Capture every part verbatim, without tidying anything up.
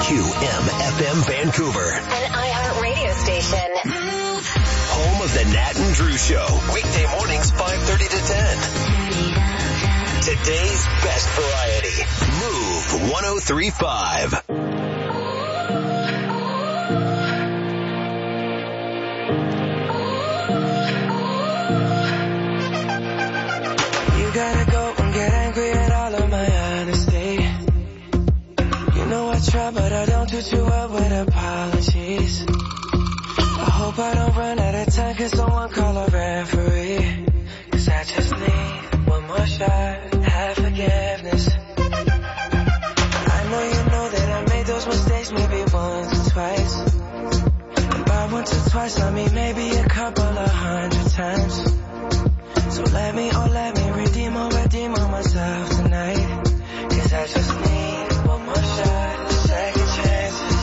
Q M F M Vancouver. An iHeart radio station. Home of the Nat and Drew Show. Weekday mornings five thirty to ten. Today's best variety. Move one oh three point five. You gotta go and get angry at all of my honesty. You know I try, but I don't do too well with apologies. I hope I don't run out of time, cause someone call a referee. Cause I just need one more shot, have forgiveness. I know you know that I made those mistakes maybe once or twice. And by once or twice I mean maybe a couple of hundred times. So let me, oh let me redeem or redeem on myself tonight. Cause I just need one more shot, second chances.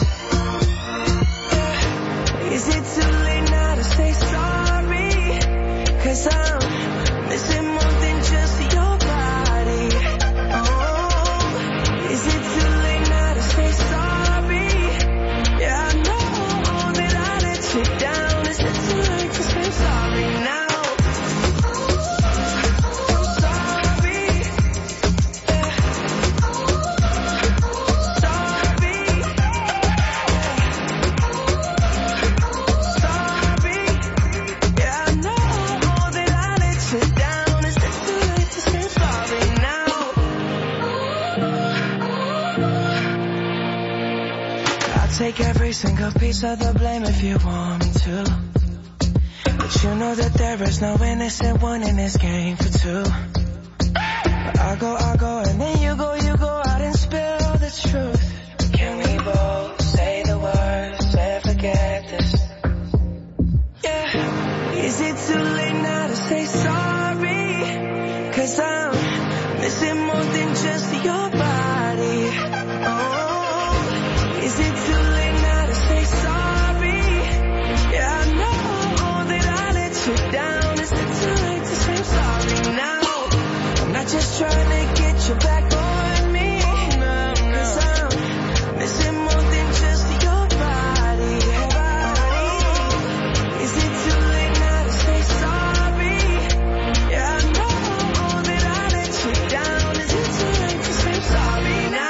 Yeah. Is it too late now to say sorry? Cause I'm missing more than just your body. Oh, is it too late now to say sorry? Yeah, I know that I let you down. Is it too late to say sorry now? Take every single piece of the blame if you want me to. But you know that there is no innocent one in this game for two. But I go, I go, and then you go, you go out and spill the truth. Can we both say the words and forget this? Yeah. Is it too late now to say sorry? Cause I'm missing more than just your body. Oh. Is it too late now to say sorry? Yeah, I know that I let you down. Is it too late to say sorry now? I'm not just trying to get you back on me. Cause I'm missing more than just your body. Is it too late now to say sorry? Yeah, I know that I let you down. Is it too late to say sorry now?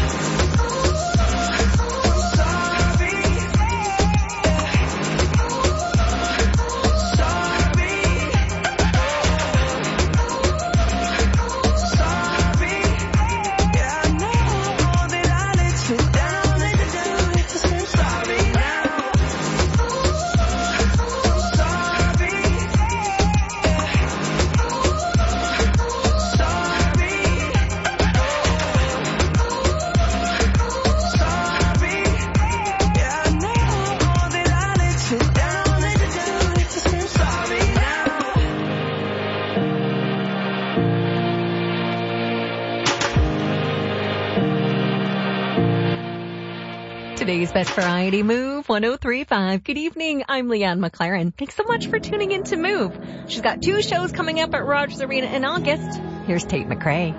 Today's best variety, Move one oh three point five. Good evening. I'm Leanne McLaren. Thanks so much for tuning in to Move. She's got two shows coming up at Rogers Arena in August. Here's Tate McRae.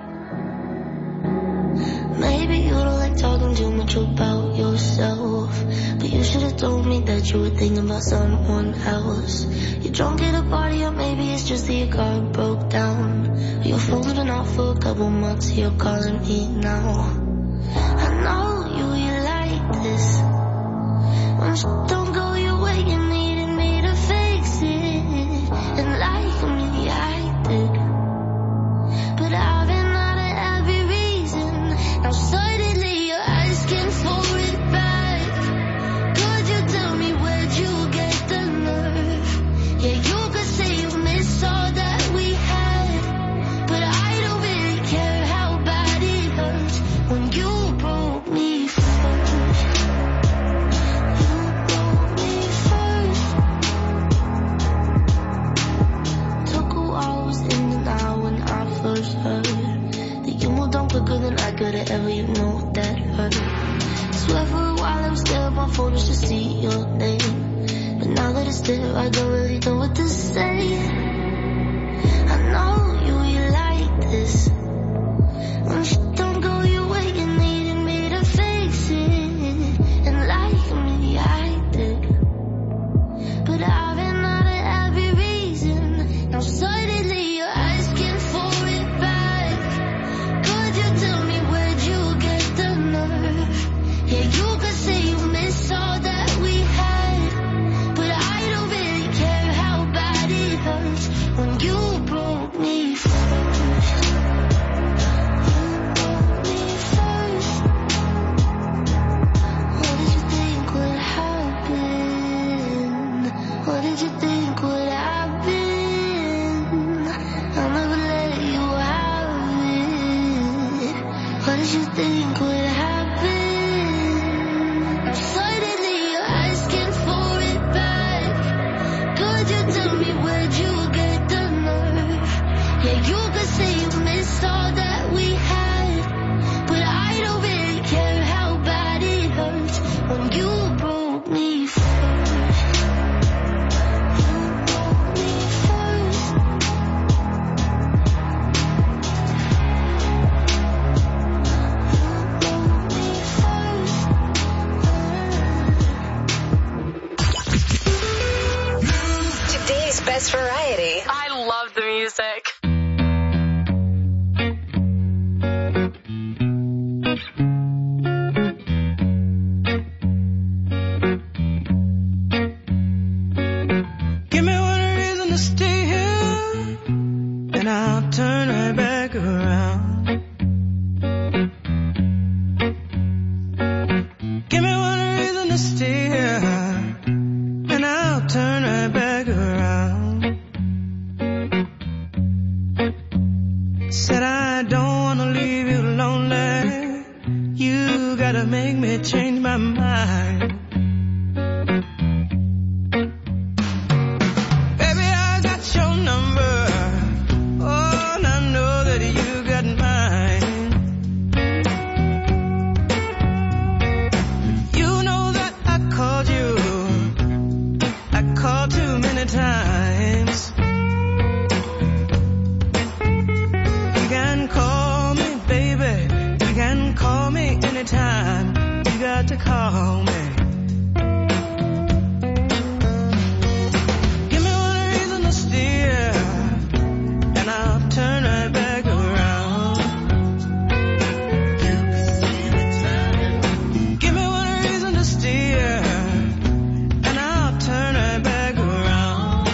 Maybe you don't like talking too much about yourself, but you should have told me that you were thinking about someone else. You're drunk at a party, or maybe it's just that your car broke down. Your phone's been off for a couple months, you're calling me now. I know you, you like this. When shit don't go your way, you needed me to fix it. And like me, I did. But I've been out of every reason. Now suddenly you're asking for it back. Could you tell me where'd you get the nerve? Yeah, you could say you miss all that we had, but I don't really care how bad it hurts when you broke me first. You broke hurts when you broke me first. What did you think would happen? I'll never let you have it. What did you think would happen? Suddenly you're asking for it back. Could you tell me where'd you get the nerve? Yeah, you could say you miss all that we had, but I don't really care how bad it hurts when you broke me first. Best variety. I love the music. Give me one reason to stay here, and I'll turn right back around. Give me one reason to stay here, and I'll turn right back around. Said I don't wanna leave you lonely. You gotta make me change my mind. Baby, I got your number. Oh, and I know that you got mine. You know that I called you. I called too many times. You can call me, baby. You can call me anytime. You got to call me. Give me one reason to steer, and I'll turn right back around. Give me one reason to steer, and I'll turn right back around.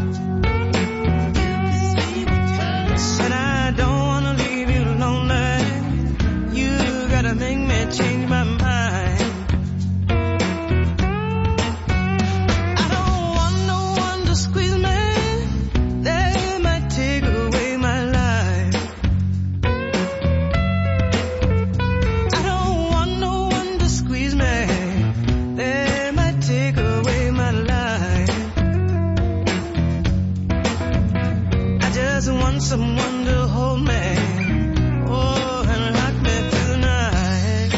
Said I don't wanna leave you lonely. You gotta make me change my mind. I don't want no one to squeeze me. They might take away my life. I don't want no one to squeeze me. They might take away my life. I just want someone to hold me. Oh, and rock me through the night.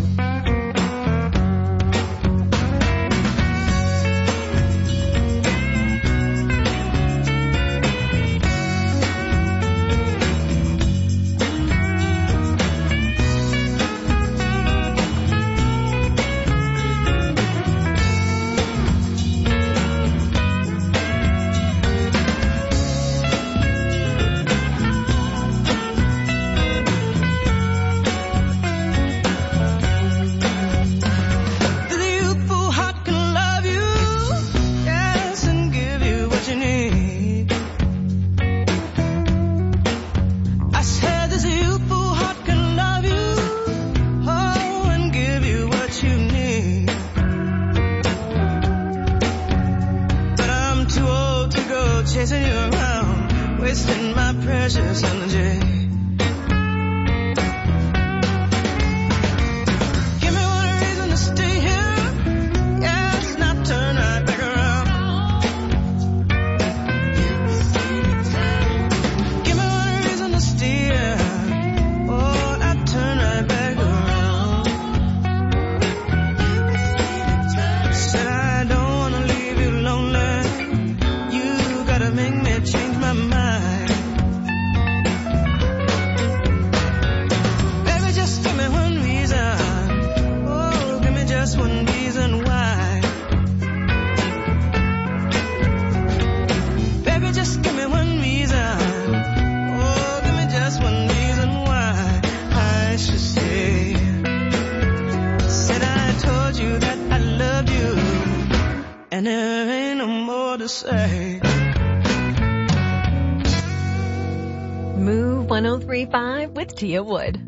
The youthful heart can love you, yes, and give you what you need. I said this youthful heart can love you, oh, and give you what you need. But I'm too old to go chasing you around, wasting my precious energy. Give me one reason to stay here, yes, and I'll turn right back around. Give me one reason to stay here, oh, and I'll turn right back around. Said I don't wanna leave you lonely. You gotta make me change my mind. Baby, just give me one reason. Oh, give me just one reason why. Baby, just give me one reason. Oh, give me just one reason why I should stay. Said I told you that I loved you, and there ain't no more to say. one oh three point five with Tia Wood.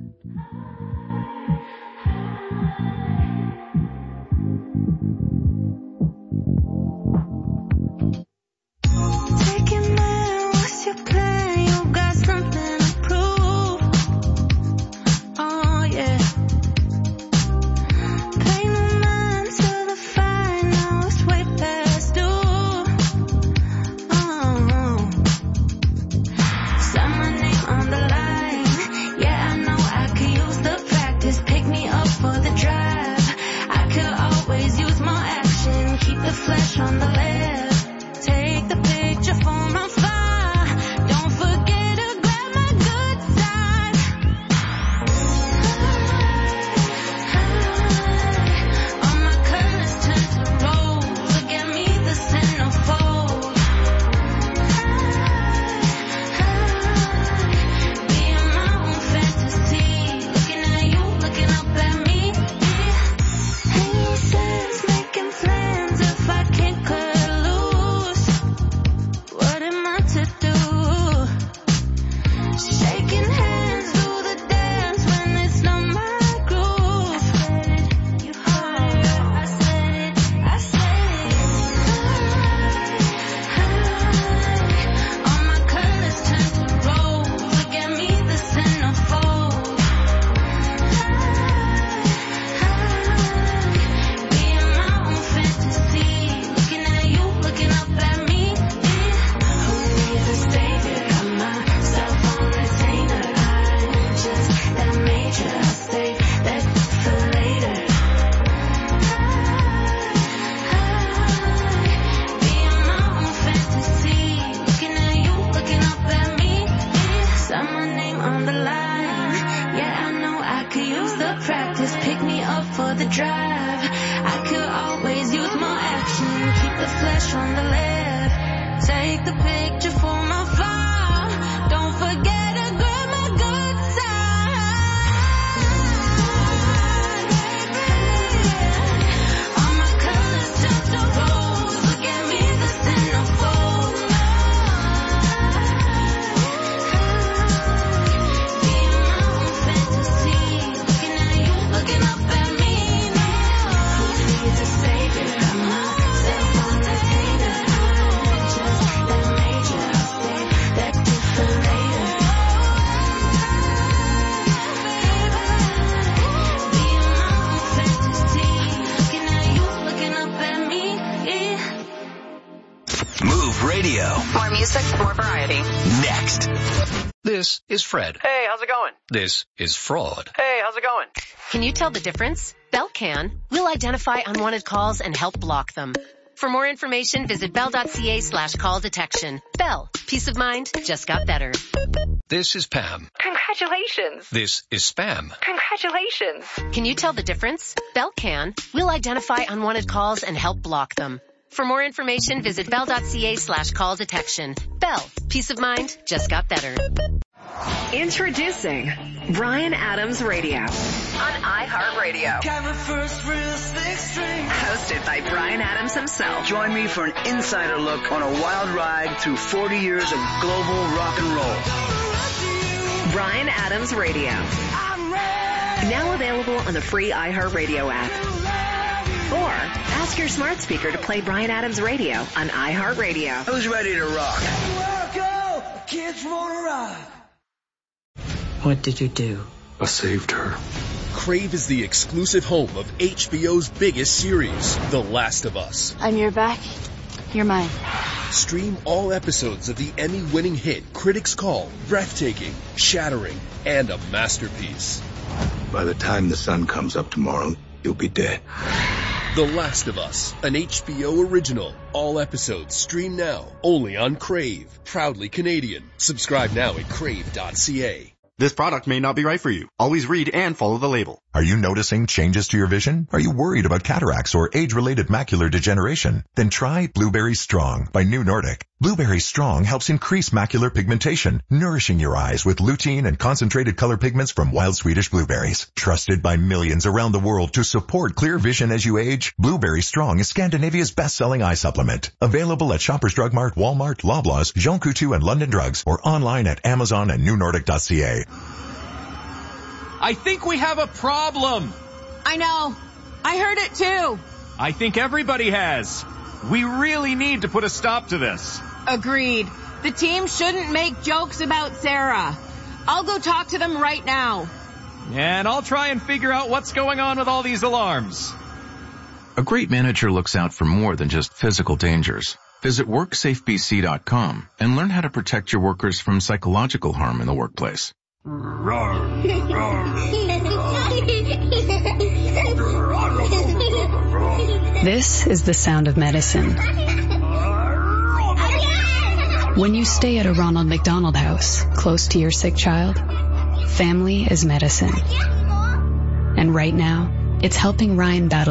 More music, more variety. Next. This is Fred. Hey, how's it going? This is Fraud. Hey, how's it going? Can you tell the difference? Bell can. We'll identify unwanted calls and help block them. For more information, visit bell.ca slash call detection. Bell. Peace of mind just got better. This is Pam. Congratulations. This is Spam. Congratulations. Can you tell the difference? Bell can. We'll identify unwanted calls and help block them. For more information, visit bell.ca slash call detection. Bell. Peace of mind just got better. Introducing Bryan Adams Radio on iHeartRadio. Hosted by Bryan Adams himself. Join me for an insider look on a wild ride through forty years of global rock and roll. Bryan Adams Radio. Now available on the free iHeartRadio app. Or ask your smart speaker to play Bryan Adams Radio on iHeartRadio. Who's ready to rock? Kids wanna ride. What did you do? I saved her. Crave is the exclusive home of H B O's biggest series, The Last of Us. I'm your back. You're mine. Stream all episodes of the Emmy-winning hit critics call breathtaking, shattering, and a masterpiece. By the time the sun comes up tomorrow, you'll be dead. The Last of Us, an H B O original. All episodes stream now, only on Crave. Proudly Canadian. Subscribe now at crave dot c a. This product may not be right for you. Always read and follow the label. Are you noticing changes to your vision? Are you worried about cataracts or age-related macular degeneration? Then try Blueberry Strong by New Nordic. Blueberry Strong helps increase macular pigmentation, nourishing your eyes with lutein and concentrated color pigments from wild Swedish blueberries. Trusted by millions around the world to support clear vision as you age, Blueberry Strong is Scandinavia's best-selling eye supplement. Available at Shoppers Drug Mart, Walmart, Loblaws, Jean Coutu, and London Drugs, or online at Amazon and new nordic dot c a. I think we have a problem. I know. I heard it too. I think everybody has. We really need to put a stop to this. Agreed. The team shouldn't make jokes about Sarah. I'll go talk to them right now. And I'll try and figure out what's going on with all these alarms. A great manager looks out for more than just physical dangers. Visit work safe b c dot com and learn how to protect your workers from psychological harm in the workplace. This is the sound of medicine. When you stay at a Ronald McDonald House, close to your sick child, family is medicine. And right now, it's helping Ryan battle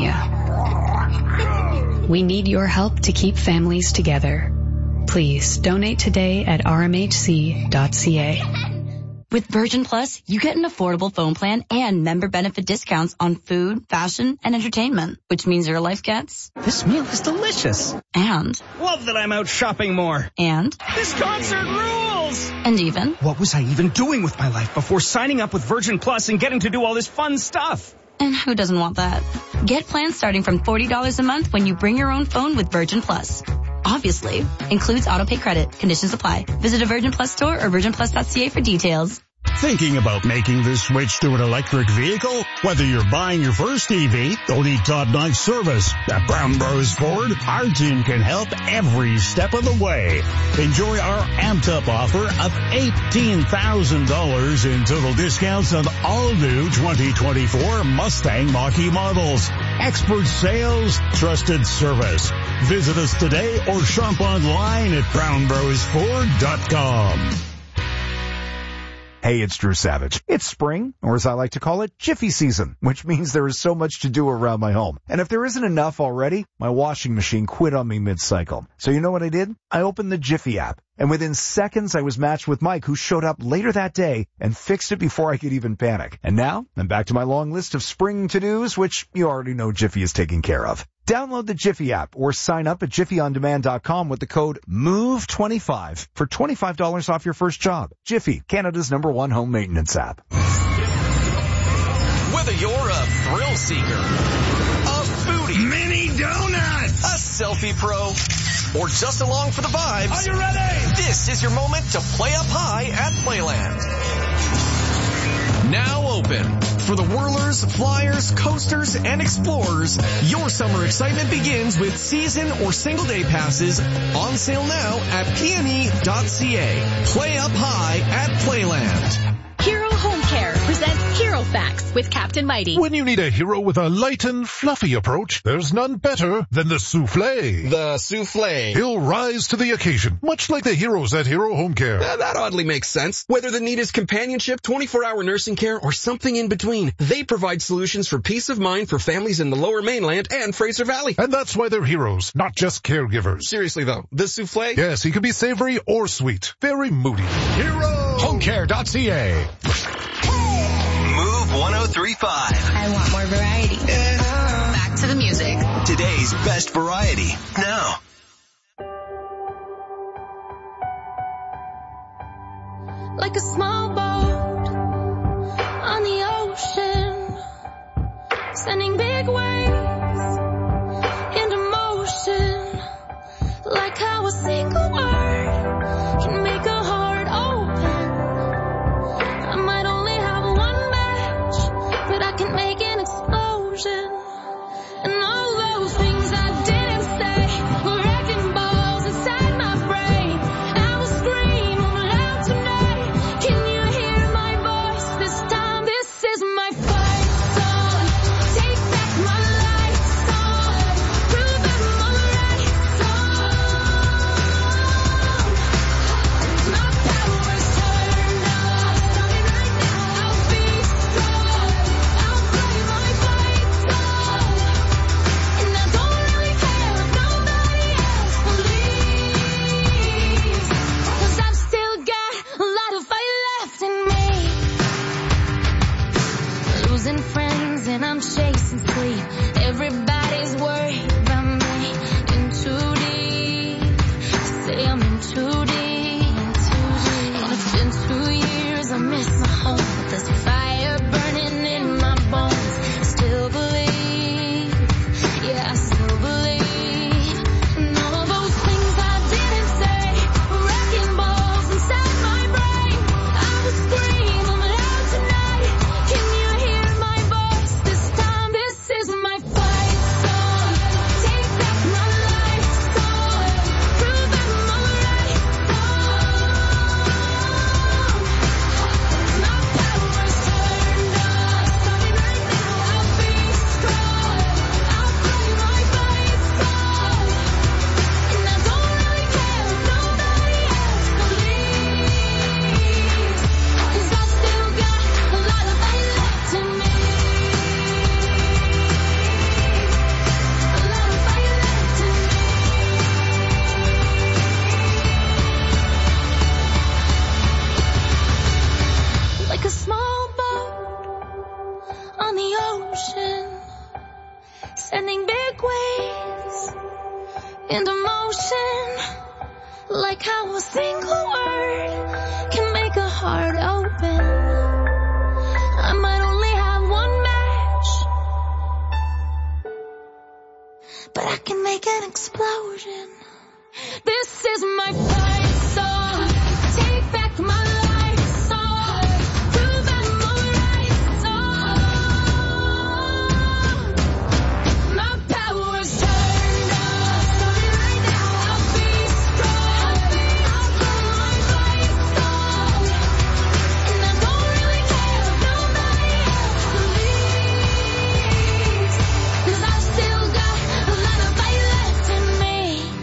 leukemia. We need your help to keep families together. Please donate today at r m h c dot c a. With Virgin Plus, you get an affordable phone plan and member benefit discounts on food, fashion, and entertainment, which means your life gets... This meal is delicious. And... Love that I'm out shopping more. And... This concert rules! And even... What was I even doing with my life before signing up with Virgin Plus and getting to do all this fun stuff? And who doesn't want that? Get plans starting from forty dollars a month when you bring your own phone with Virgin Plus. Obviously, includes autopay credit. Conditions apply. Visit a Virgin Plus store or virgin plus dot c a for details. Thinking about making the switch to an electric vehicle? Whether you're buying your first E V, don't need top-notch service. At Brown Bros Ford, our team can help every step of the way. Enjoy our amped-up offer of eighteen thousand dollars in total discounts on all new twenty twenty-four Mustang Mach-E models. Expert sales, trusted service. Visit us today or shop online at brown bros ford dot com. Hey, it's Drew Savage. It's spring, or as I like to call it, Jiffy season, which means there is so much to do around my home. And if there isn't enough already, my washing machine quit on me mid-cycle. So you know what I did? I opened the Jiffy app. And within seconds, I was matched with Mike, who showed up later that day and fixed it before I could even panic. And now, I'm back to my long list of spring to-dos, which you already know Jiffy is taking care of. Download the Jiffy app or sign up at jiffy on demand dot com with the code move twenty-five for twenty-five dollars off your first job. Jiffy, Canada's number one home maintenance app. Whether you're a thrill seeker, a foodie, mini donuts, a selfie pro, or just along for the vibes. Are you ready? This is your moment to play up high at Playland. Now open. For the whirlers, flyers, coasters, and explorers, your summer excitement begins with season or single day passes on sale now at p m e dot c a. Play up high at Playland. Hero Home Care presents Hero Facts with Captain Mighty. When you need a hero with a light and fluffy approach, there's none better than the souffle. The souffle. He'll rise to the occasion, much like the heroes at Hero Home Care. Uh, that oddly makes sense. Whether the need is companionship, twenty-four hour nursing care, or something in between, they provide solutions for peace of mind for families in the Lower Mainland and Fraser Valley. And that's why they're heroes, not just caregivers. Seriously though, the souffle? Yes, he can be savory or sweet. Very moody. Hero Home Care dot c a. Move one oh three point five. I want more variety. Yeah. Back to the music. Today's best variety. Now. Like a small boat on the ocean, sending big waves into motion. Like how a single word can make a heart open. I might only have one match, but I can make an explosion. And all those things I didn't say were wrecking balls inside my brain. I will scream loud tonight. Can you hear my voice this time? This is my fight song. Take back my life. heart open. I might only have one match, but I can make an explosion. This is my fight song. Take back my life song. Prove I'm alright song. My power's turned on. Right now I'll be strong. I'll blow my life song. And I don't really care if nobody else believes. 'Cause I've still got a lot of fight left in me.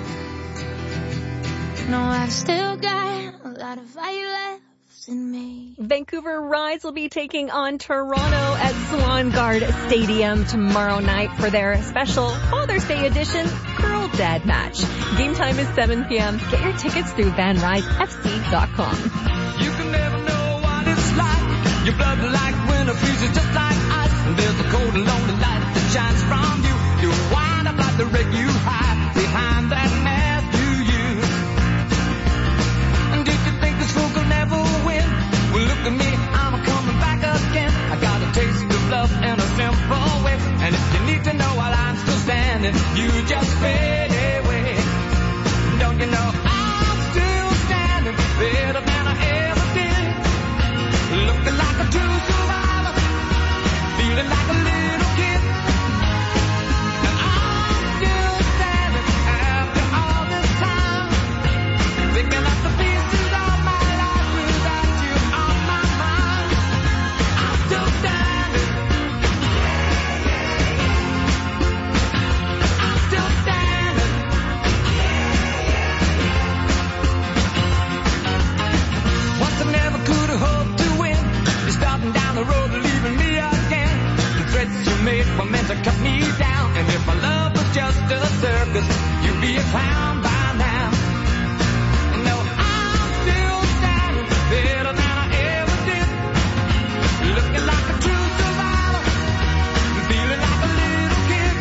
No, I've still got a lot of fight left in me. Vancouver Rise will be taking on Toronto at Swan Guard Stadium tomorrow night for their special Father's Day edition Girl Dad match. Game time is seven p.m. Get your tickets through van rise f c dot com. You can never know what it's like. Your blood like winter freezes just like ice. And there's a cold and lonely light that shines from you. You wind up like the wreck you hide behind that mask you use. And if you think this fool will never win, well look at me, I'm coming back again. I got a taste of love in a simple way. And if you need to know while I'm still standing, you just fade away. Don't you know I'm still standing better than I ever did. Looking like a true survivor, feeling like a little kid. And I'm still standing after all this time, picking up the pieces of my life without you on my mind. I'm still standing. I'm still standing. Once I never could have hoped to win. You're starting down the road, leaving me again. The threats you made were meant to cut me down. And if my love was just a circus, you'd be a clown by now. No, I'm still standing better than I ever did. Looking like a true survivor, feeling like a little kid.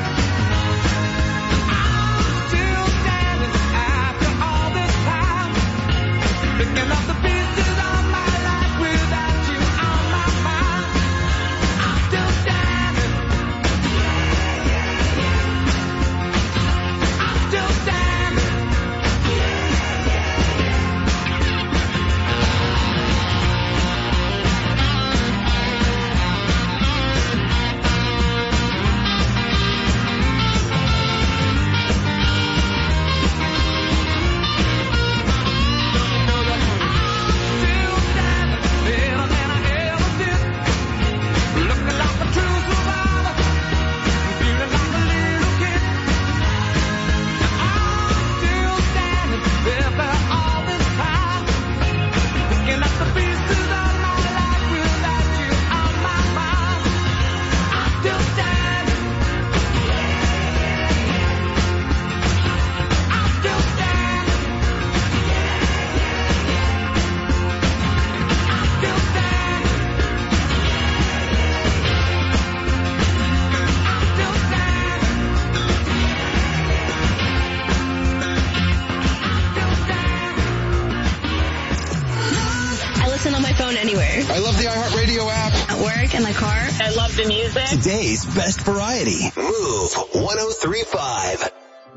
I'm still standing after all this time, picking up the pieces of my life without you on my mind. I'm still standing. I'm still standing. Still standing better than I ever did. Looking like a true survivor, feeling like a little kid. I'm still standing after all this time, picking up the pieces of my life without you on my mind. I'm still standing. I'm still standing. I'm still standing. I'm still I listen on my phone anywhere. I love the iHeartRadio app. At work, in my car. I love the music. Today's best variety. Move one oh three point five.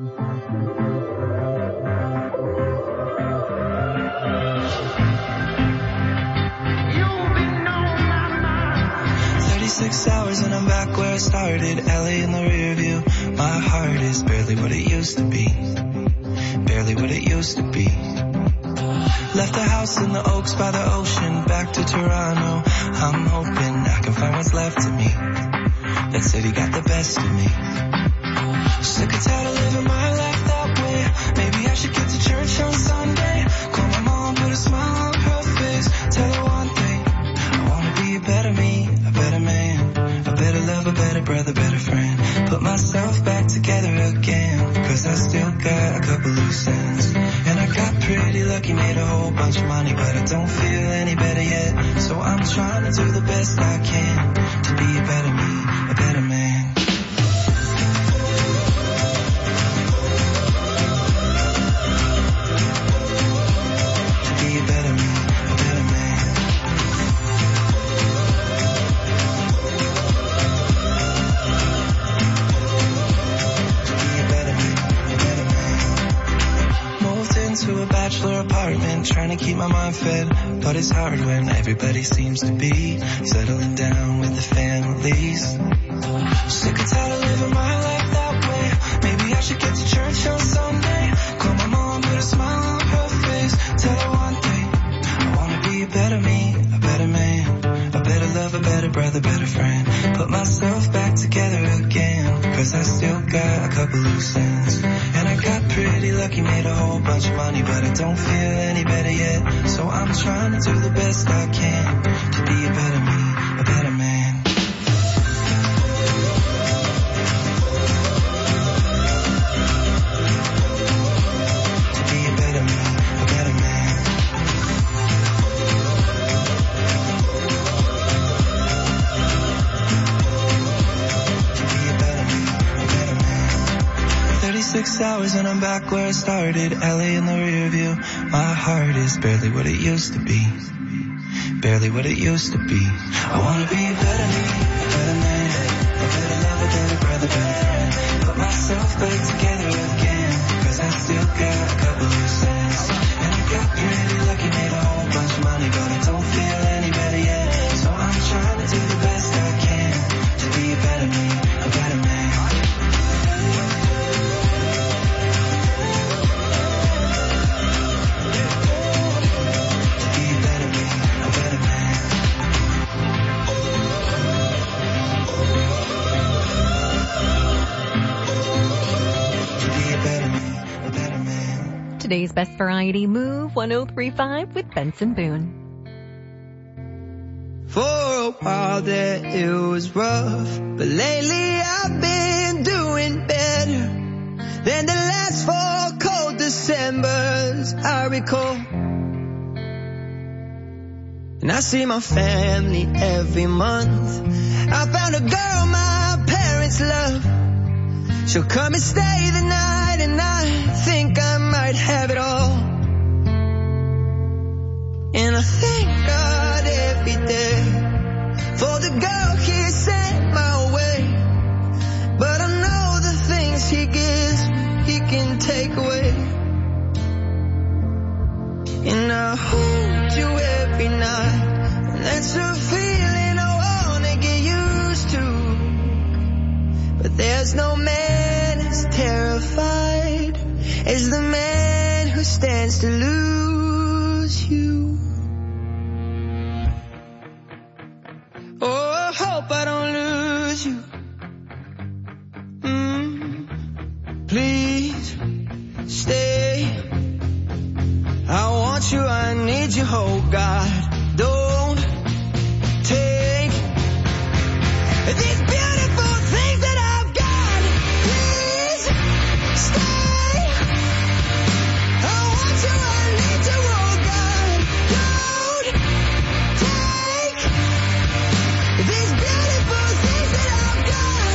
thirty-six hours and I'm back where I started. L A in the rear view. My heart is barely what it used to be. Barely what it used to be. Left the house in the Oaks by the ocean. Back to Toronto. I'm hoping I can find what's left of me. That city got the best of me. Sick and tired of living my life that way. Maybe I should get to church on Sunday. Call my mom, put a smile on her face. Tell her one thing. I wanna be a better me, a better man, a better lover, better brother, better friend. Put myself back together again, cause I still got a couple loose ends. And I got pretty lucky, made a whole bunch of money, but I don't feel any better yet. So I'm trying to do the best I can to be a better me, a better man. To be a better me, a better man. apartment, trying to keep my mind fed. But it's hard when everybody seems to be settling down with the families. Sick and tired of living my life that way. Maybe I should get to church on Sunday. Call my mom, put a smile on her face. Tell her one thing, I wanna be a better me, a better man, a better lover, better brother, better friend. Put myself back together again, cause I still got a couple loose ends. And I got pretty lucky, made a whole bunch of money, but I don't feel any better yet. So I'm trying to do the best I can to be a better me, a better man. To be a better me, a better man. To be a better me, a better man. thirty-six hours and I'm back where I started. L A in the rear view. My heart is barely what it used to be. Barely what it used to be. I wanna be a better me, a better man, a better lover, better brother, better friend. Put myself back together again, cause I still got a couple loose ends. And I got pretty lucky, made a whole bunch of money, but I don't feel any better yet. So I'm trying to do the best I can to be a better me, a better man. Today's Best Variety Move one oh three point five with Benson Boone. For a while there it was rough, but lately I've been doing better than the last four cold Decembers I recall. And I see my family every month. I found a girl my parents love. She'll come and stay the night, and I think I might have it all. And I thank God every day for the girl he sent my way. But I know the things he gives, he can take away. And I hold you every night, and that's a feeling I wanna get used to. But there's no man as terrified as the man who stands to lose you. Oh, I hope I don't lose you. Mm, please stay. I want you, I need you, oh God. Don't take these beautiful things that I've got. Please stay. I want you, I need you, oh God. Don't take these beautiful things that I've got.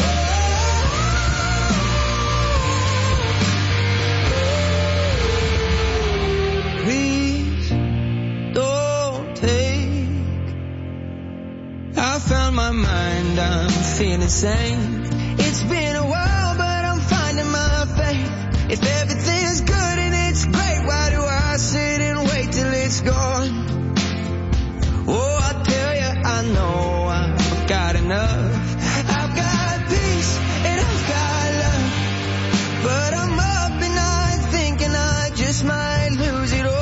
Oh. Please don't take. I found my mind, I'm feeling sane. It's been a while, but I'm finding my faith. If everything's good and it's great, why do I sit and wait till it's gone? Oh, I tell you, I know I've got enough. I've got peace and I've got love, but I'm up at night thinking I just might lose it all.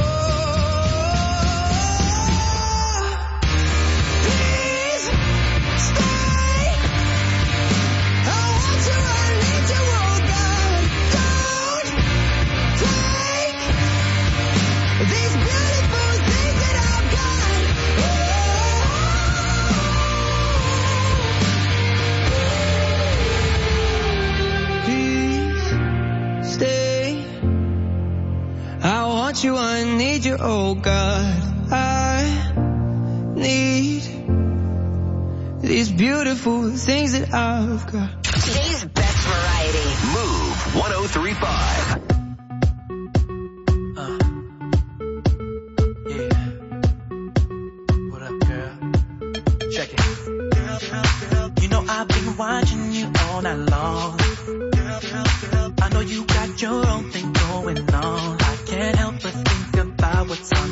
Please stay. I want you, I need you, oh God. Don't take these beautiful things that I've got. Please stay. I want you, I need you, oh God. I need these beautiful things that I've got. Today's Best Variety. Move one oh three point five. You know I've been watching you all night long. I know you got your own thing going on. I can't help but think about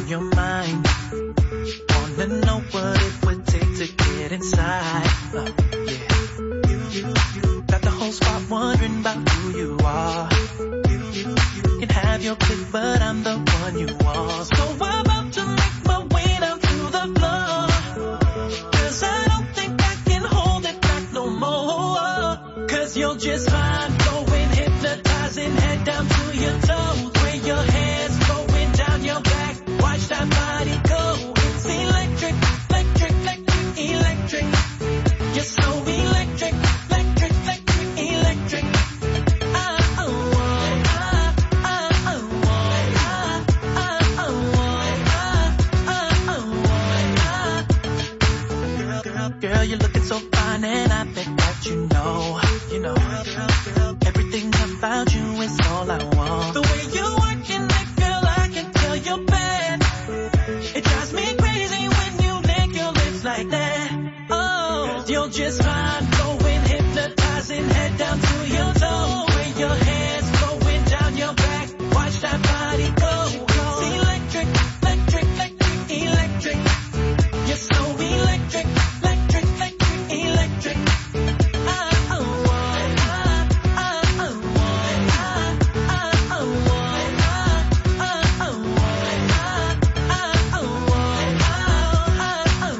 your mind. Wanna know what it would take to get inside. Uh, yeah. You, you, you got the whole spot wondering about who you are. You, you, you can have your pick, but I'm the one you want. So I'm about to make my way down to the floor. Cause I don't think I can hold it back no more. Cause you're just fine, going hypnotizing, head down to your toes. Where your hands going down your back, watch that body go. It's electric, electric, electric, electric. You're so electric, electric, electric, electric. Ah, oh, oh, ah, ah, oh, oh, ah, ah, oh, oh, ah, ah, oh, ah. Girl, girl, girl, you're looking so fine, and I bet that you know, you know, girl, girl, everything about you is all I want. The way you working it, girl, I can tell you're bad. It drives me crazy when you lick your lips like that. Oh, you're just fine, going hypnotizing, head down to your toes. Where your hands going down your back, watch that body go. It's electric, electric, electric, electric. You're so electric, electric, electric, electric. Ah, oh, oh, ah, ah, oh, oh, ah, ah, oh, oh, ah, ah, oh, oh, ah, ah, oh, oh, ah, ah, oh,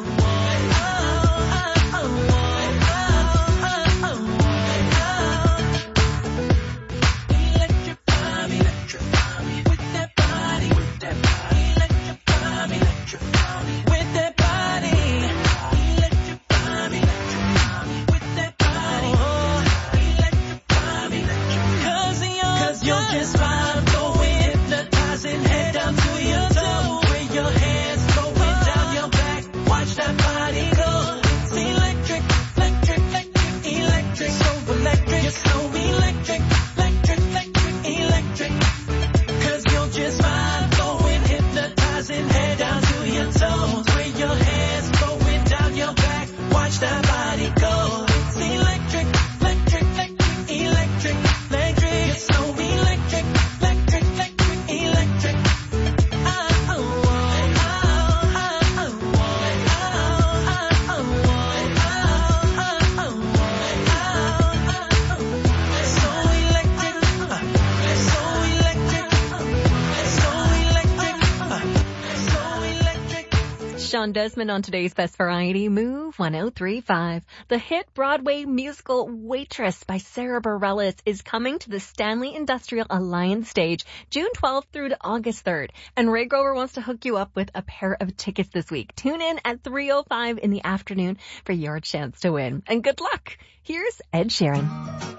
electrify me, electrify me with that body, with that body, electrify me, electrify me with that body, electrify me, electrify me with that body, electrify me, cause you're, cause you're just fine, going hypnotizing, head down to your toes, where your hands going down your back, watch that body go. It's electric, electric, electric, electric, so electric, you're so electric, electric, electric, electric, cause you're just fine, going hypnotizing, head down to your toes, where your hands going down your back, watch that body go. It's electric, electric, electric, electric, electric, you're so electric, electric, electric, electric. Ah, oh, oh, ah, ah, oh, oh, ah, ah, oh, oh, ah, ah, oh, oh, ah, ah, oh. So electric, uh, so electric, uh, so electric, uh, so electric. Sean Desmond on today's Best Variety, Move one oh three point five. The hit Broadway musical Waitress by Sarah Bareilles is coming to the Stanley Industrial Alliance stage June twelfth through to August third. And Ray Grover wants to hook you up with a pair of tickets this week. Tune in at three oh five in the afternoon for your chance to win. And good luck. Here's Ed Sheeran.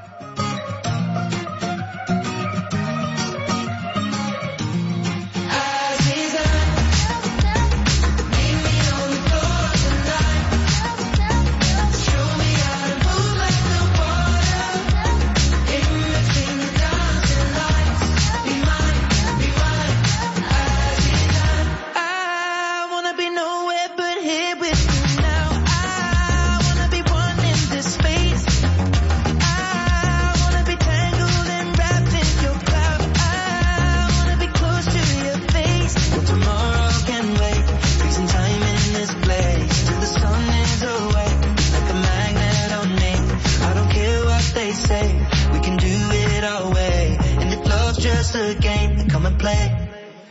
I wanna be nowhere but here with you now. I wanna be one in this space. I wanna be tangled and wrapped in your cloud. I wanna be close to your face. Well, tomorrow can wait. Freezing time in this place till the sun is away. Like a magnet on me. I don't care what they say. We can do it our way. And if love's just a game, then come and play.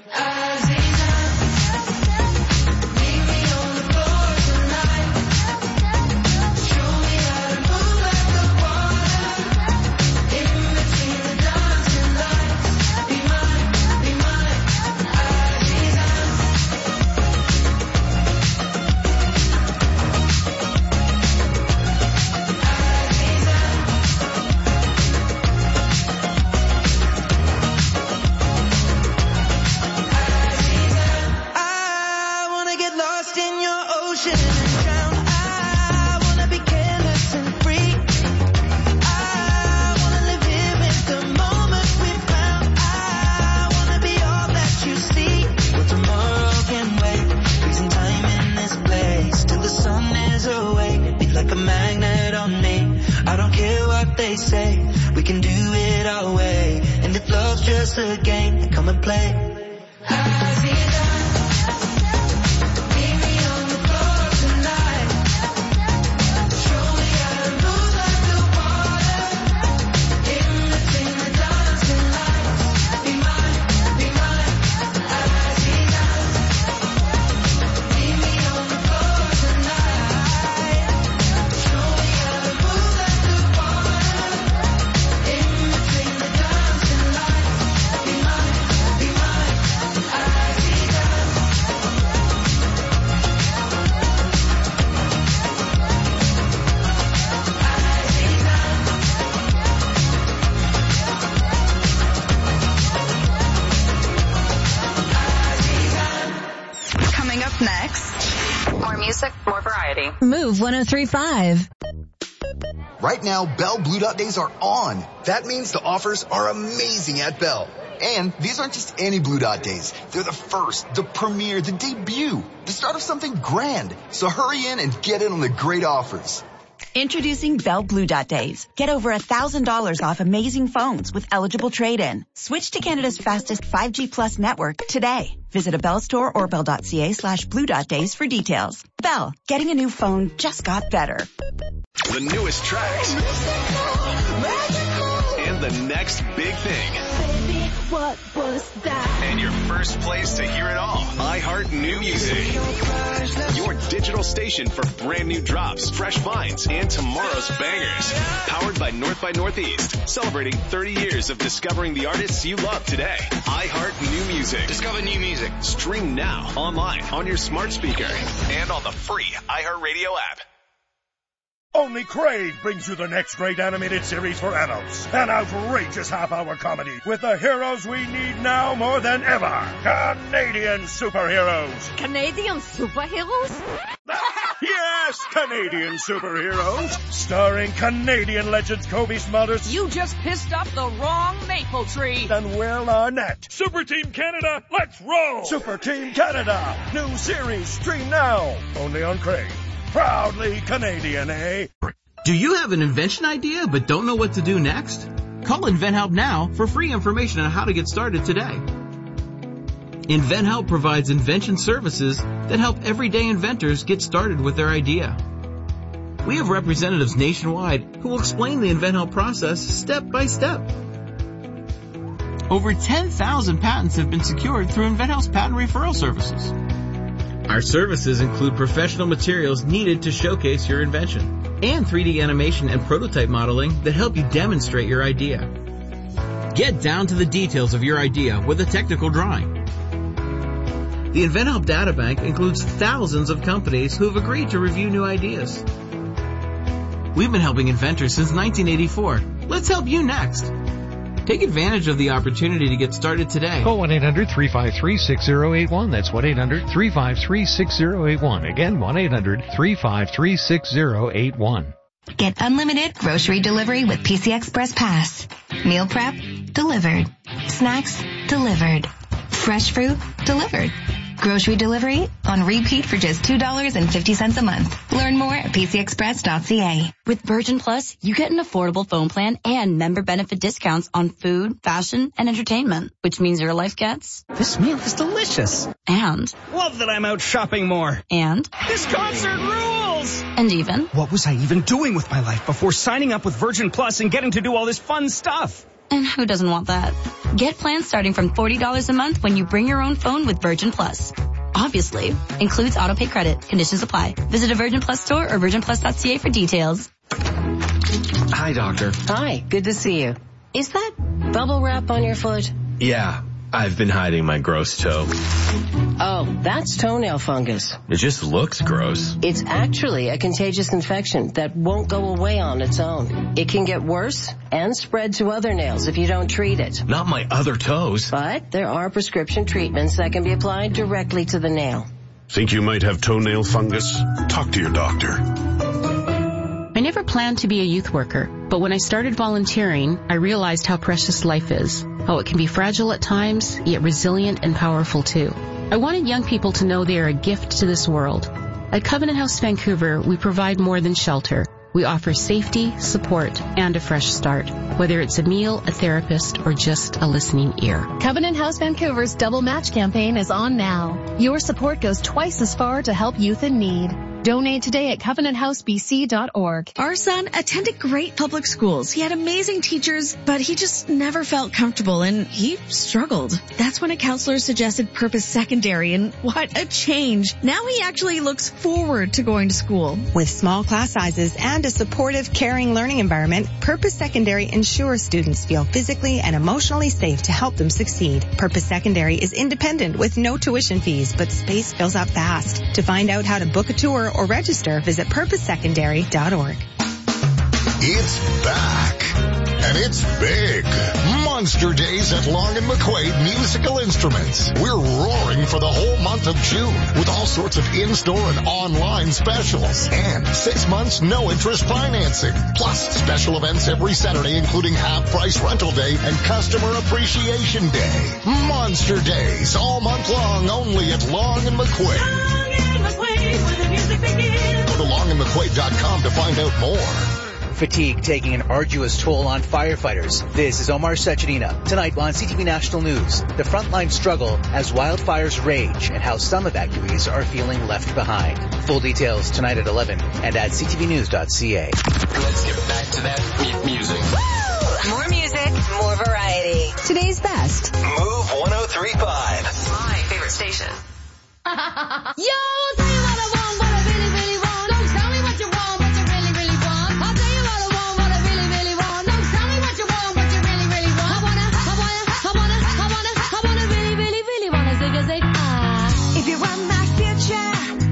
I wanna get lost in your ocean and drown. I wanna be careless and free. I wanna live here in the moment we found. I wanna be all that you see. Well, tomorrow can wait. Freezing time in this place till the sun is away. Be like a magnet on me. I don't care what they say. We can do it our way. And if love's just a game, then come and play. I see it. Coming up next. More music, more variety. Move one oh three point five. Right now, Bell Blue Dot Days are on. That means the offers are amazing at Bell. And these aren't just any Blue Dot Days. They're the first, the premiere, the debut, the start of something grand. So hurry in and get in on the great offers. Introducing Bell Blue Dot Days. Get over one thousand dollars off amazing phones with eligible trade-in. Switch to Canada's fastest five G Plus network today. Visit a Bell store or bell.ca slash blue dot days for details. Bell, getting a new phone just got better. The newest tracks. And the next big thing. Baby, what was that? And your first place to hear it all. iHeart New Music. Your digital station for brand new drops, fresh finds, and tomorrow's bangers. Powered by North by Northeast. Celebrating thirty years of discovering the artists you love today. iHeart New Music. Discover new music. Stream now, online, on your smart speaker, and on the free iHeartRadio app. Only Crave brings you the next great animated series for adults. An outrageous half-hour comedy with the heroes we need now more than ever. Canadian superheroes. Canadian superheroes? Yes, Canadian superheroes. Starring Canadian legends Kobe Smulders. You just pissed off the wrong maple tree. And Will Arnett. Super Team Canada, let's roll. Super Team Canada. New series, stream now. Only on Crave. Proudly Canadian, eh? Do you have an invention idea but don't know what to do next? Call InventHelp now for free information on how to get started today. InventHelp provides invention services that help everyday inventors get started with their idea. We have representatives nationwide who will explain the InventHelp process step by step. Over ten thousand patents have been secured through InventHelp's patent referral services. Our services include professional materials needed to showcase your invention and three D animation and prototype modeling that help you demonstrate your idea. Get down to the details of your idea with a technical drawing. The InventHelp Databank includes thousands of companies who have agreed to review new ideas. We've been helping inventors since nineteen eighty-four. Let's help you next. Take advantage of the opportunity to get started today. Call one eight hundred three five three six zero eight one. That's one eight hundred three five three six zero eight one. Again, one eight hundred three five three six zero eight one. Get unlimited grocery delivery with P C Express Pass. Meal prep, delivered. Snacks, delivered. Fresh fruit, delivered. Grocery delivery on repeat for just two dollars and fifty cents a month. Learn more at p c express dot c a. With Virgin Plus, you get an affordable phone plan and member benefit discounts on food, fashion, and entertainment, which means your life gets... This meal is delicious. And... Love that I'm out shopping more. And... This concert rules! And even... What was I even doing with my life before signing up with Virgin Plus and getting to do all this fun stuff? And who doesn't want that? Get plans starting from forty dollars a month when you bring your own phone with Virgin Plus. Obviously, includes autopay credit. Conditions apply. Visit a Virgin Plus store or virgin plus dot c a for details. Hi, doctor. Hi, good to see you. Is that bubble wrap on your foot? Yeah, I've been hiding my gross toe. Oh, that's toenail fungus. It just looks gross. It's actually a contagious infection that won't go away on its own. It can get worse and spread to other nails if you don't treat it. Not my other toes. But there are prescription treatments that can be applied directly to the nail. Think you might have toenail fungus? Talk to your doctor. I never planned to be a youth worker, but when I started volunteering, I realized how precious life is, how it can be fragile at times, yet resilient and powerful too. I wanted young people to know they are a gift to this world. At Covenant House Vancouver, we provide more than shelter. We offer safety, support, and a fresh start, whether it's a meal, a therapist, or just a listening ear. Covenant House Vancouver's Double Match campaign is on now. Your support goes twice as far to help youth in need. Donate today at covenant house b c dot org. Our son attended great public schools. He had amazing teachers, but he just never felt comfortable and he struggled. That's when a counselor suggested Purpose Secondary, and what a change. Now he actually looks forward to going to school. With small class sizes and a supportive, caring learning environment, Purpose Secondary ensures students feel physically and emotionally safe to help them succeed. Purpose Secondary is independent with no tuition fees, but space fills up fast. To find out how to book a tour or register, visit purpose secondary dot org. It's back, and it's big. Monster Days at Long and McQuaid Musical Instruments. We're roaring for the whole month of June with all sorts of in-store and online specials. And six months no-interest financing. Plus special events every Saturday, including half-price rental day and customer appreciation day. Monster Days all month long only at Long and McQuaid. Long and McQuaid, where the music begins. Go to long and mcquaid dot com to find out more. Fatigue taking an arduous toll on firefighters. This is Omar Sechenina. Tonight on C T V National News, the frontline struggle as wildfires rage and how some evacuees are feeling left behind. Full details tonight at eleven and at c t v news dot c a. Let's get back to that m- music. Woo! More music, more variety. Today's best. Move one oh three point five. My favorite station. Yo, I'll tell you what I want, what I really, really want. Don't tell me what you want, what you really, really want. I'll tell you what I want, what I really, really want. Don't tell me what you want, what you really, really want. I wanna, I wanna, I wanna, I wanna, I wanna really, really, really wanna zig a zig ah. If you want my future,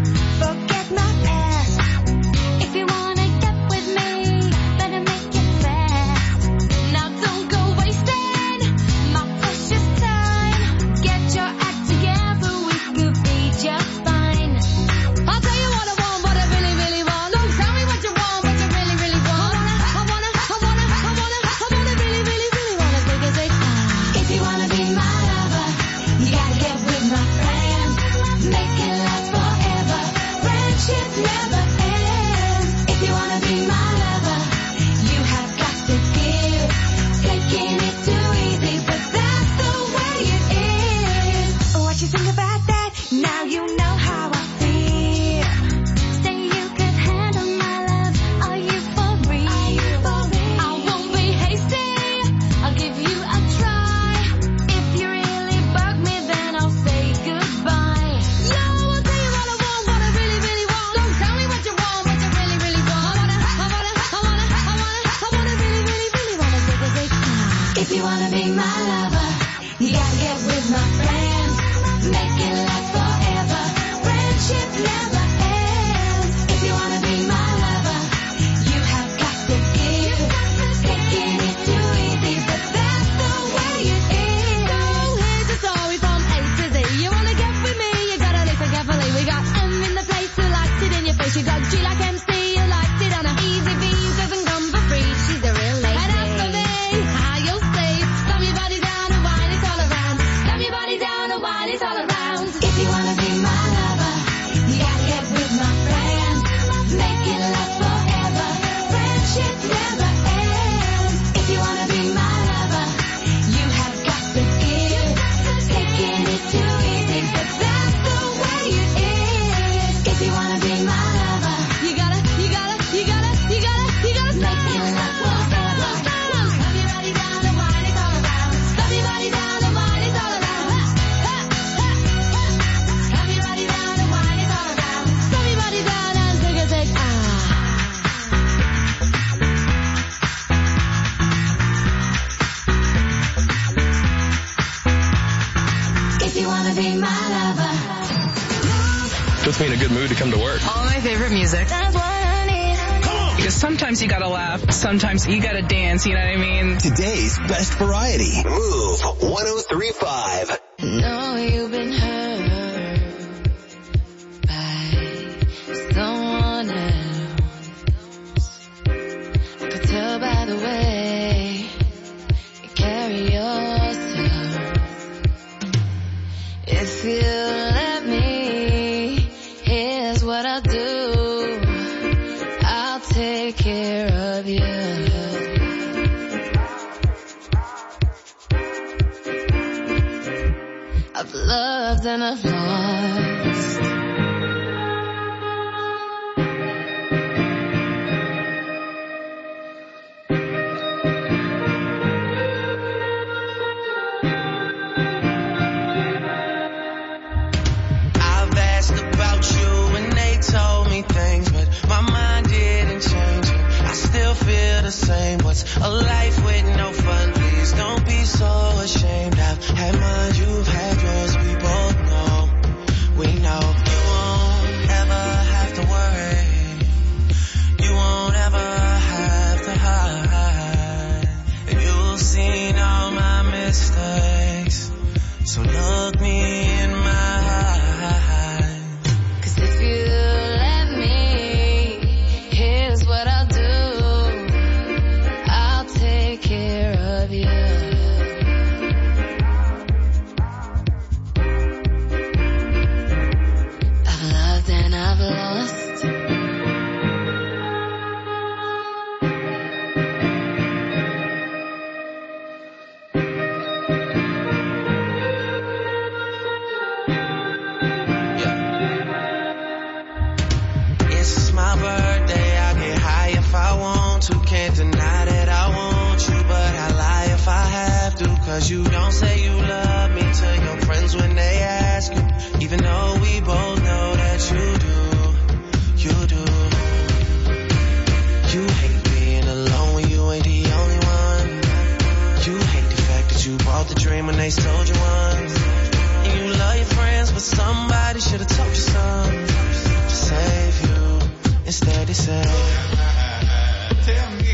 forget my past. If you wanna get with me, better make it fast. Now don't go wasting my precious time. Get your act together, we could be just fine. I'll tell you what I want, what I really, really want. Don't tell me what you want, what you really, really want. I wanna, I wanna, I wanna, I wanna, I wanna really, really, really wanna zig a zig ah. If you wanna be my lover, you gotta get with my friends. Make it last forever. Friendship never ends. If you wanna be my lover, you have got to give. Taking it too easy, but that's the way it is. What you think about that? Now you know how I feel. Say you could handle my love. Are you for real? I won't be hasty. I'll give you a try. If you really bug me, then I'll say goodbye. Yo, I'll tell you what I want, what I really, really want. Don't tell me what you want, what you really, really want. I wanna, I wanna, I wanna, I wanna, I wanna really, really, really wanna zig a zig ah. If you wanna be my lover, you gotta get with my friends. Make it last forever. Friendship never ends. If you wanna be my lover, you have got to give. Taking it too easy, but that's the way it is. So here's a story from A to Z. You wanna get with me, you gotta listen carefully. We got M in the place who likes it in your face. You got G like M C, who likes it on a easy V, who doesn't come for free. She's a real lady. And as for me, how you'll say, slam your body down and wine it all around. Slam your body down and wine it all around. If you wanna be my lover, you gotta get with my friends. Make it last forever. Friendship never ends. If you wanna be my lover, you have got to give. Taking it too easy, but that's the way it is. If you wanna be my lover, You gotta, you gotta, you gotta, you gotta, you gotta make it last forever. Slam your body down and wine it all around. Slam your body down and wine it all around. Ha, ha, ha, ha. Slam your body down and wine it all around. Slam your body down and zig a zig ah. If you wanna be my lover, Puts me in a good mood to come to work. All my favorite music. that's what I need. Because sometimes you gotta laugh, sometimes you gotta dance, you know what I mean? Today's best variety. Move one oh three point five. Know you've been hurt by someone else. I could tell by the way you carry yourself. If you let me, here's what I'll do. I'll take care of you. I've loved and I've lost. I've asked about you and they told me things, but my mind didn't change. I still feel the same. What's a life with no fun? Please don't be so ashamed. I've had mine, you've had yours. We both know, we know. You won't ever have to worry. You won't ever have to hide. And you'll see now my I've lost. It's my birthday, I get high if I want to. Can't deny that I want you, but I lie if I have to. Cause you don't say you love me to your friends when they ask you. Even though we both know that you do, you do. You hate being alone when you ain't the only one. You hate the fact that you bought the dream when they sold you one. And you love your friends, but somebody should've told you something to save you. Instead they say, tell me.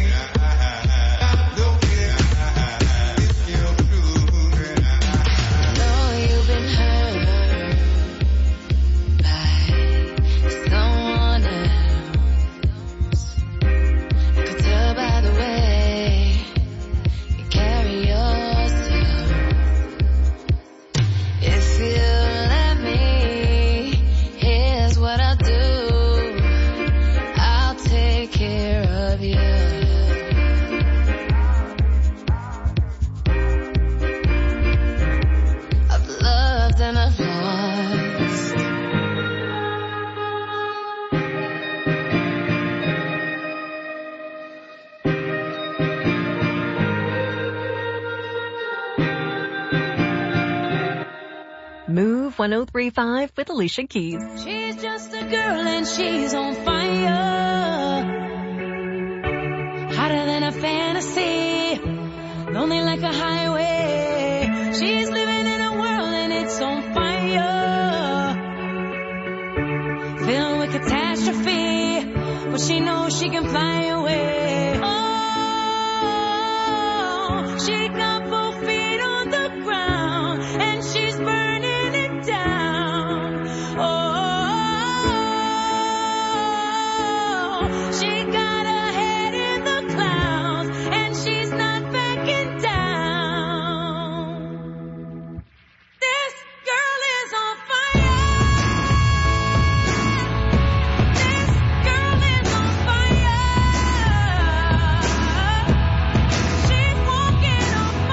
Move one oh three point five with Alicia Keys. She's just a girl and she's on fire. Hotter than a fantasy. Lonely like a highway. She's living in a world and it's on fire. Filled with catastrophe. But she knows she can fly away. Oh, she got both feet on the ground. And she's burning. She's walking on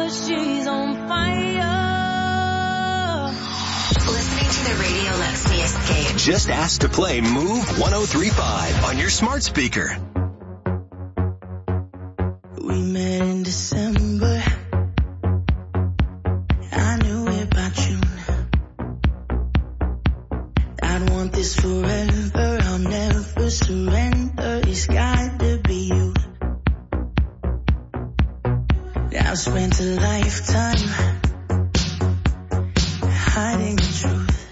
'cause she's on fire. Listening to the radio lets me escape. Just ask to play Move one oh three point five on your smart speaker. We met in December. I knew it by June. I'd want this forever. I'll never surrender. It's got to be you. I've spent a lifetime hiding the truth.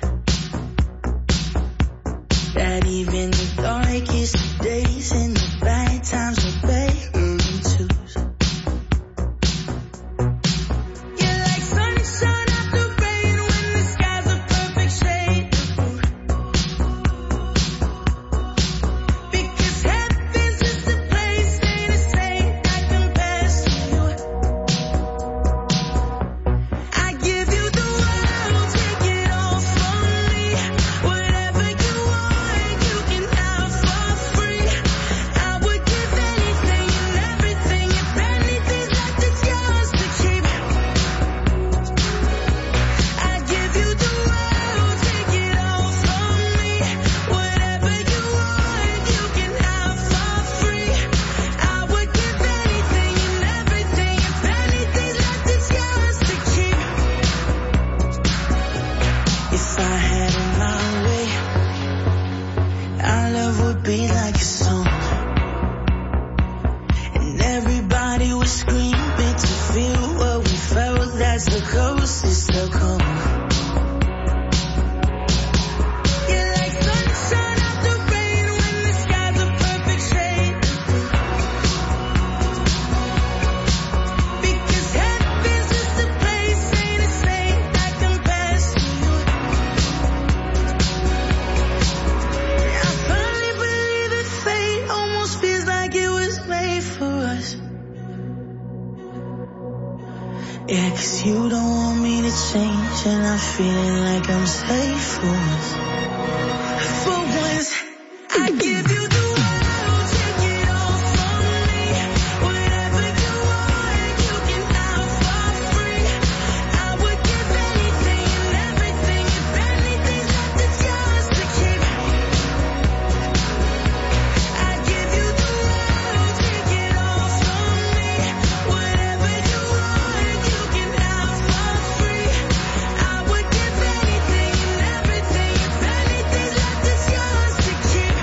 That even the darkest days and the bad times are better than twos. You're like sunshine after rain when the sky's a perfect shade of blue. Because heaven's just a place, ain't a saint that compares to you. I give you the world, take it all from me. Whatever you want, you can have for free. I would give anything and everything. If anything's left, it's yours to keep. I give you the world, take it all from me. Whatever you want, you can have for free. I would give anything and everything. If anything's left, it's yours to keep. If I had it my way, our love would be like a song, and everybody would scream it to feel what we felt. That's the closest they'll come. You're like sunshine after rain when the sky's a perfect shade of blue. Because heaven's just a place, ain't a saint that compares to you. I finally believe that fate almost feels like it was made for us. Yeah, 'cause you don't want me to change, and I'm feeling like I'm safe for once. For once, I give you the world, take it all from me. Whatever you want, you can have for free. I would give anything and everything. If anything's left, it's yours to keep. I give you the world, take it all from me. Whatever you want, you can have for free. I would give anything and everything. If anything's left, it's yours to keep.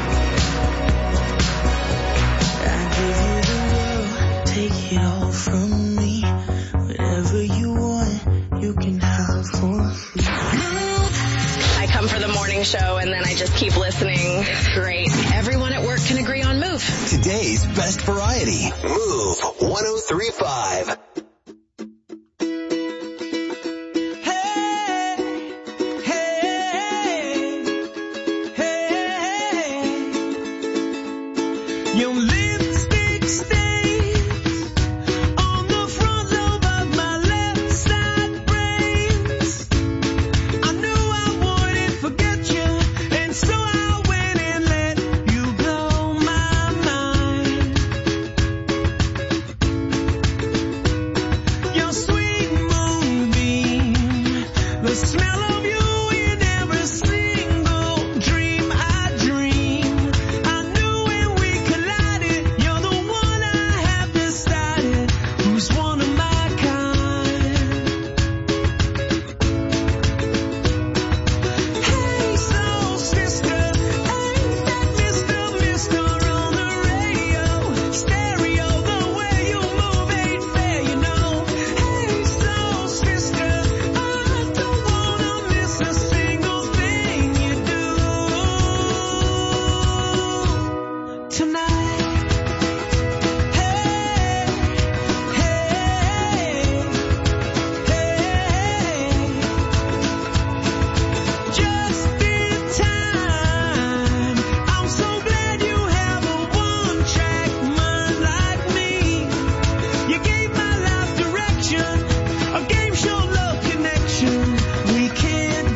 I give you the world, take it all from me. Whatever you want, you can have for free. I come for the morning show and then I just keep listening. It's great. Everyone at work can agree on Move. Today's best variety. Move one oh three point five. Your lipstick stains on the front lobe of my left side brains. I knew I wouldn't forget you, and so I went and let you blow my mind. Your sweet moonbeam, the smell of you in every single dream I dream. I knew when we collided, you're the one I have decided who's one of my kind. Hey, soul sister, ain't that Mister Mister on the radio? Stereo, the way you move ain't fair, you know. Hey, soul sister, I don't wanna miss a single thing you do tonight. Hey, hey, hey, just in time. I'm so glad you have a one-track mind like me. You gave my life direction, a game show love connection we can't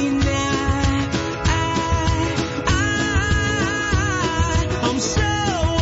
deny. I, I, I'm so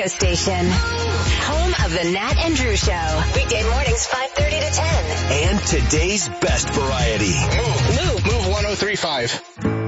radio station. Home of the Nat and Drew Show. Weekday mornings five thirty to ten. And today's best variety. Move. Move. Move one oh three point five.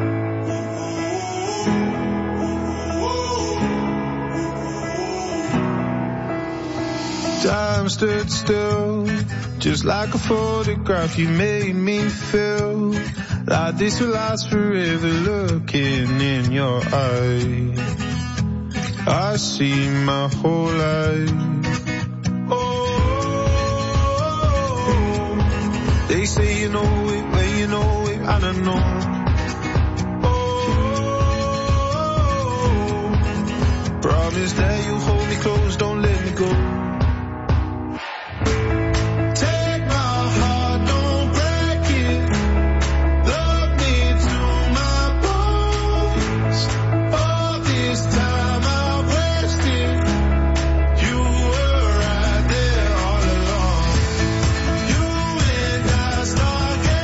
Time stood still, just like a photograph. You made me feel like this will last forever. Looking in your eyes, I see my whole life. Oh, they say you know it when you know it, I don't know. Oh, promise that you hold